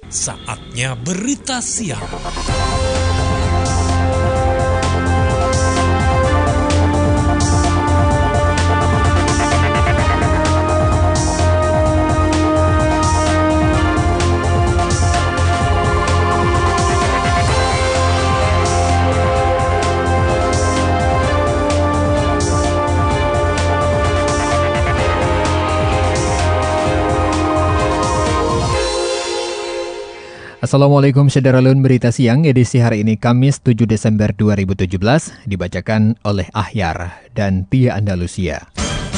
Saatnya berita siang. Assalamualaikum Syederalun, berita siang edisi hari ini Kamis 7 Desember 2017 dibacakan oleh Ahyar dan Tia Andalusia.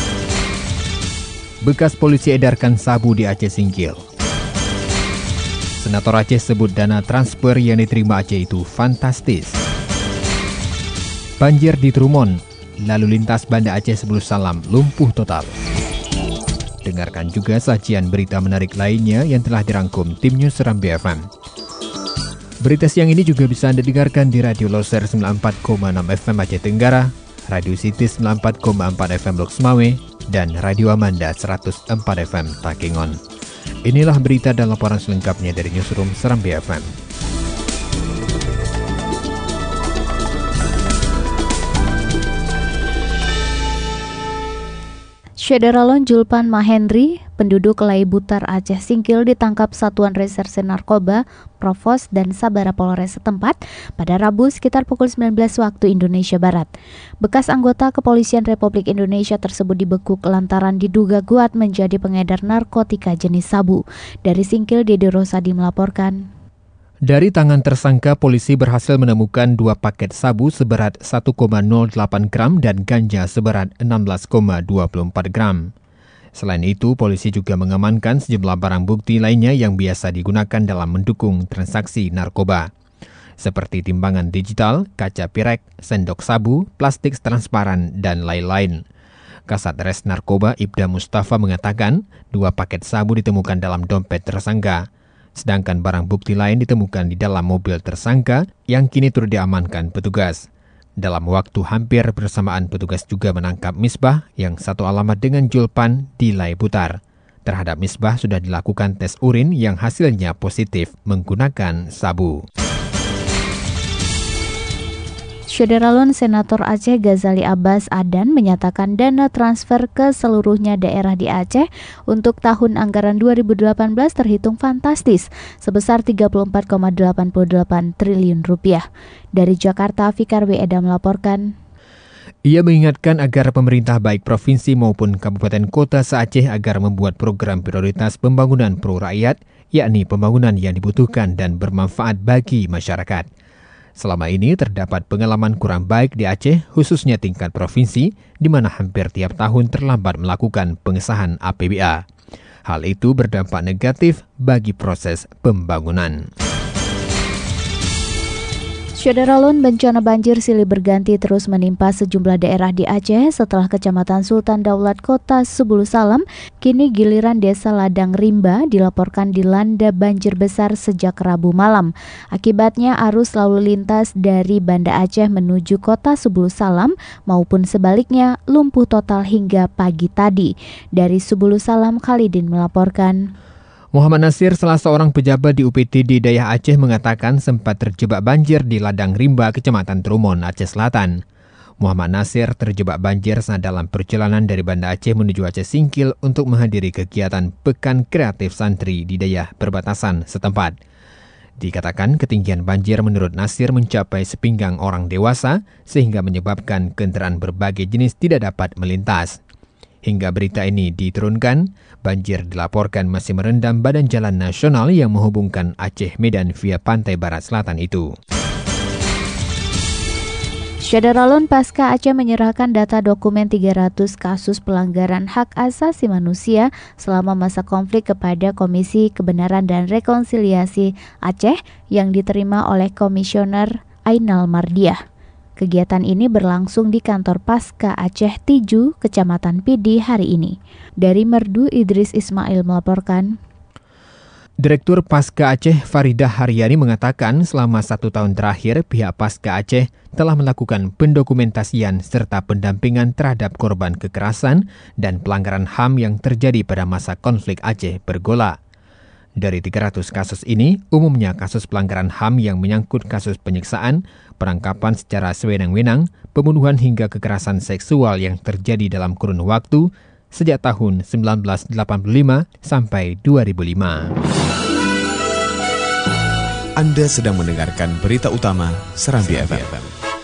Bekas polisi edarkan sabu di Aceh singkil. Senator Aceh sebut dana transfer yang diterima Aceh itu fantastis. Banjir di Trumon, lalu lintas Banda Aceh Sebelum Salam lumpuh total. Dengarkan juga sajian berita menarik lainnya yang telah dirangkum tim News Serambi FM. Berita siang ini juga bisa Anda dengarkan di Radio Loser 94,6 FM Aceh Tenggara, Radio City 94,4 FM Lok Semawe, dan Radio Amanda 104 FM Takengon. Inilah berita dan laporan selengkapnya dari Newsroom Serambi FM. Syederalon Julpan Mahendri, penduduk Lai Butar Aceh Singkil ditangkap Satuan Reserse Narkoba, Provos dan Sabara Polres setempat pada Rabu sekitar pukul 19 waktu Indonesia Barat. Bekas anggota Kepolisian Republik Indonesia tersebut dibekuk lantaran diduga kuat menjadi pengedar narkotika jenis sabu. Dari Singkil, Dede Rosadi melaporkan. Dari tangan tersangka, polisi berhasil menemukan 2 paket sabu seberat 1,08 gram dan ganja seberat 16,24 gram. Selain itu, polisi juga mengamankan sejumlah barang bukti lainnya yang biasa digunakan dalam mendukung transaksi narkoba, seperti timbangan digital, kaca pirek, sendok sabu, plastik transparan, dan lain-lain. Kasat Res Narkoba Ibda Mustafa mengatakan 2 paket sabu ditemukan dalam dompet tersangka. Sedangkan barang bukti lain ditemukan di dalam mobil tersangka yang kini turut diamankan petugas. Dalam waktu hampir bersamaan, petugas juga menangkap Misbah yang satu alamat dengan Julpan di Lai Butar. Terhadap Misbah sudah dilakukan tes urin yang hasilnya positif menggunakan sabu. Syederalun Senator Aceh Ghazali Abbas Adan menyatakan dana transfer ke seluruhnya daerah di Aceh untuk tahun anggaran 2018 terhitung fantastis sebesar 34,88 triliun rupiah. Dari Jakarta, Fikar W. Eda melaporkan. Ia mengingatkan agar pemerintah baik provinsi maupun kabupaten kota se-Aceh agar membuat program prioritas pembangunan pro rakyat, yakni pembangunan yang dibutuhkan dan bermanfaat bagi masyarakat. Selama ini terdapat pengalaman kurang baik di Aceh, khususnya tingkat provinsi, di mana hampir tiap tahun terlambat melakukan pengesahan APBA. Hal itu berdampak negatif bagi proses pembangunan. Syederalun, bencana banjir silih berganti terus menimpa sejumlah daerah di Aceh setelah Kecamatan Sultan Daulat Kota Sebulu Salam, kini giliran Desa Ladang Rimba dilaporkan dilanda banjir besar sejak Rabu malam. Akibatnya arus lalu lintas dari Banda Aceh menuju Kota Sebulu Salam maupun sebaliknya lumpuh total hingga pagi tadi. Dari Sebulu Salam, Khalidin melaporkan. Muhammad Nasir, salah seorang pejabat di UPTD Dayah Aceh, mengatakan sempat terjebak banjir di Ladang Rimba, Kecamatan Trumon, Aceh Selatan. Muhammad Nasir terjebak banjir saat dalam perjalanan dari Banda Aceh menuju Aceh Singkil untuk menghadiri kegiatan Pekan Kreatif Santri di Dayah perbatasan setempat. Dikatakan ketinggian banjir menurut Nasir mencapai sepinggang orang dewasa sehingga menyebabkan kendaraan berbagai jenis tidak dapat melintas. Hingga berita ini diturunkan, banjir dilaporkan masih merendam badan jalan nasional yang menghubungkan Aceh Medan via pantai barat selatan itu. Syederalun, pasca Aceh menyerahkan data dokumen 300 kasus pelanggaran hak asasi manusia selama masa konflik kepada Komisi Kebenaran dan Rekonsiliasi Aceh yang diterima oleh Komisioner Ainal Mardiah. Kegiatan ini berlangsung di kantor Pasca Aceh Tiju, Kecamatan Pidi hari ini. Dari Merdu, Idris Ismail melaporkan. Direktur Pasca Aceh Faridah Haryani mengatakan selama 1 tahun terakhir pihak Pasca Aceh telah melakukan pendokumentasian serta pendampingan terhadap korban kekerasan dan pelanggaran HAM yang terjadi pada masa konflik Aceh bergolak. Dari 300 kasus ini, umumnya kasus pelanggaran HAM yang menyangkut kasus penyiksaan, penangkapan secara sewenang-wenang, pembunuhan hingga kekerasan seksual yang terjadi dalam kurun waktu sejak tahun 1985 sampai 2005. Anda sedang mendengarkan berita utama Serambi FM.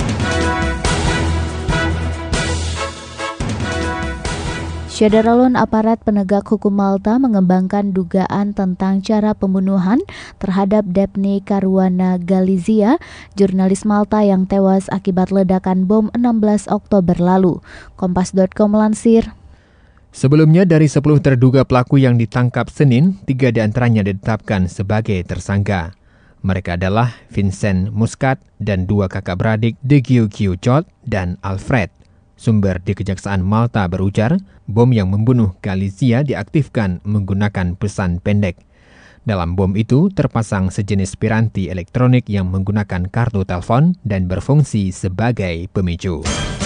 Syederalun aparat penegak hukum Malta mengembangkan dugaan tentang cara pembunuhan terhadap Daphne Caruana Galizia, jurnalis Malta yang tewas akibat ledakan bom 16 Oktober lalu. Kompas.com melansir. Sebelumnya dari 10 terduga pelaku yang ditangkap Senin, 3 diantaranya ditetapkan sebagai tersangka. Mereka adalah Vincent Muscat dan 2 kakak beradik Degiu Jot dan Alfred. Sumber di Kejaksaan Malta berujar, bom yang membunuh Galizia diaktifkan menggunakan pesan pendek. Dalam bom itu terpasang sejenis piranti elektronik yang menggunakan kartu telepon dan berfungsi sebagai pemicu.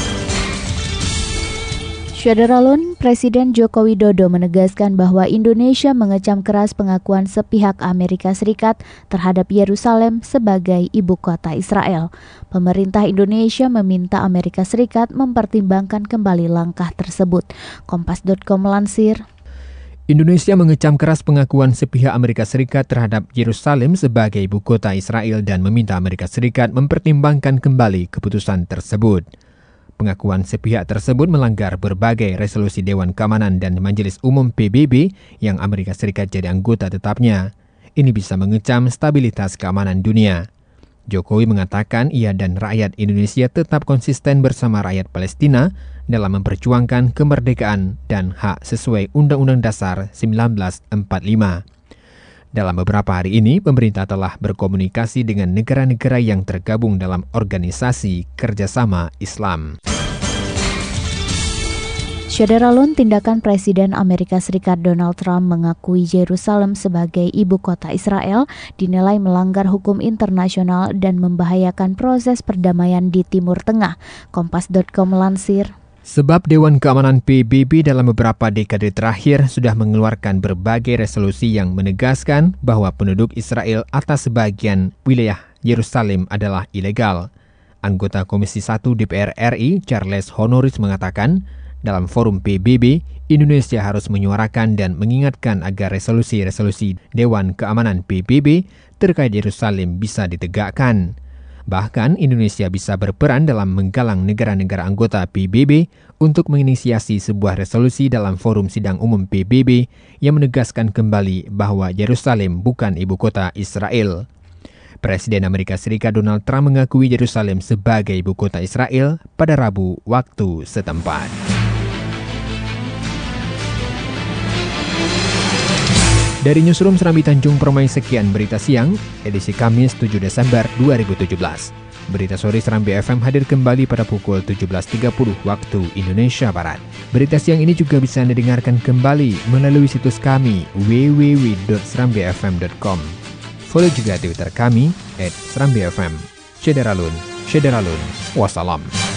Syederalun, Presiden Joko Widodo menegaskan bahwa Indonesia mengecam keras pengakuan sepihak Amerika Serikat terhadap Yerusalem sebagai ibu kota Israel. Pemerintah Indonesia meminta Amerika Serikat mempertimbangkan kembali langkah tersebut. Kompas.com melansir. Indonesia mengecam keras pengakuan sepihak Amerika Serikat terhadap Yerusalem sebagai ibu kota Israel dan meminta Amerika Serikat mempertimbangkan kembali keputusan tersebut. Pengakuan sepihak tersebut melanggar berbagai resolusi Dewan Keamanan dan Majelis Umum PBB yang Amerika Serikat jadi anggota tetapnya. Ini bisa mengecam stabilitas keamanan dunia. Jokowi mengatakan ia dan rakyat Indonesia tetap konsisten bersama rakyat Palestina dalam memperjuangkan kemerdekaan dan hak sesuai Undang-Undang Dasar 1945. Dalam beberapa hari ini, pemerintah telah berkomunikasi dengan negara-negara yang tergabung dalam Organisasi Kerjasama Islam. Syederalun, tindakan Presiden Amerika Serikat Donald Trump mengakui Yerusalem sebagai ibu kota Israel dinilai melanggar hukum internasional dan membahayakan proses perdamaian di Timur Tengah. Kompas.com melansir. Sebab Dewan Keamanan PBB dalam beberapa dekade terakhir sudah mengeluarkan berbagai resolusi yang menegaskan bahwa penduduk Israel atas sebagian wilayah Yerusalem adalah ilegal. Anggota Komisi 1 DPR RI, Charles Honoris mengatakan, dalam forum PBB, Indonesia harus menyuarakan dan mengingatkan agar resolusi-resolusi Dewan Keamanan PBB terkait Yerusalem bisa ditegakkan. Bahkan Indonesia bisa berperan dalam menggalang negara-negara anggota PBB untuk menginisiasi sebuah resolusi dalam forum sidang umum PBB yang menegaskan kembali bahwa Yerusalem bukan ibu kota Israel. Presiden Amerika Serikat Donald Trump mengakui Yerusalem sebagai ibu kota Israel pada Rabu waktu setempat. Dari Newsroom Serambi Tanjung Permai, sekian berita siang, edisi Kamis 7 Desember 2017. Berita sore Serambi FM hadir kembali pada pukul 17.30 waktu Indonesia Barat. Berita siang ini juga bisa Anda dengarkan kembali melalui situs kami www.serambifm.com. Follow juga Twitter kami @serambifm. Syederalun, wassalam.